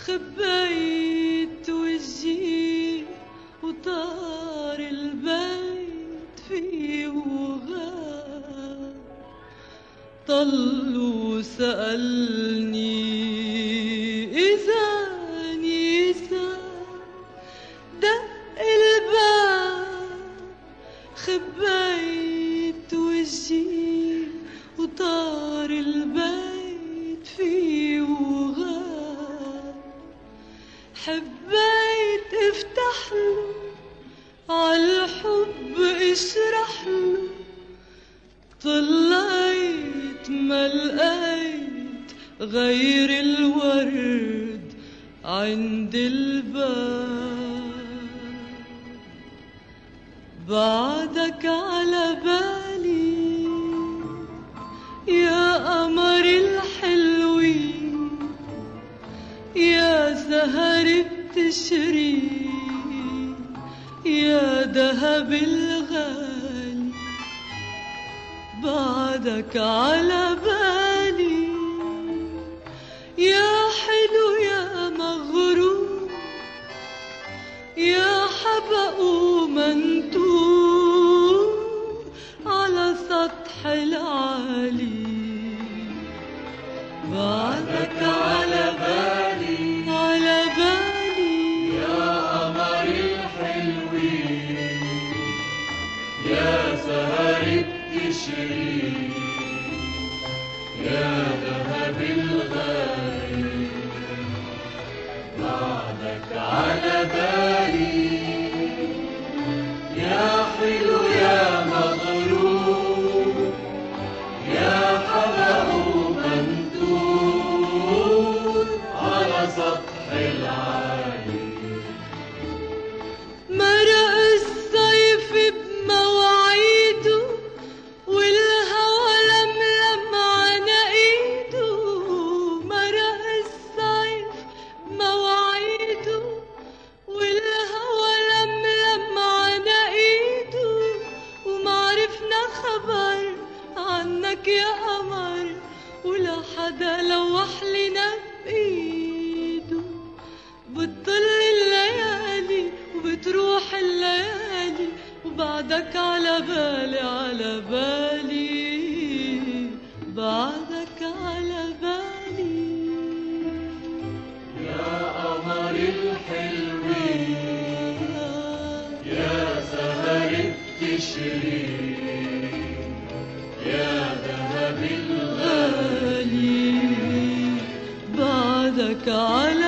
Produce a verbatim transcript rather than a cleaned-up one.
خبيت وجهي وطار البيت فيه وغاب، طل وسألني إذا نيسان دق الباب. خبيت وجهي وطار البيت فيه وغاب، حبيت افتح له عالحب اشرح له، طلعت ما لقيت غير الورد عند الباب. بعدك على بالي يا قمر الحلوين، يا سهر بتشري يا دهب الغالي. بعدك على بالي يا حلو يا مغرور، يا حبق ومنتور على سطح العالي. بعدك على بالي على بالي يا قمر الحلوين، يا سهر بتشري يا ذهب الغالي. بعدك على بالي يا حلو يا مغرور، يا حلق ومنتور على سطح العالي. مرق الصيف بمواعيده والهوى لملم على ايده. مرق الصيف بمواعيده والهوى لملم على ايده، ومعرفنا خبر عنك يا قمر ولا حدا لوح لنا بايده. بتطل الليالي وبتروح الليالي وبعدك على بالي على بالي. بعدك على بالي يا قمر الحلوين، يا سهر بتشري يا ذهب الغالي. غالي. بعدك على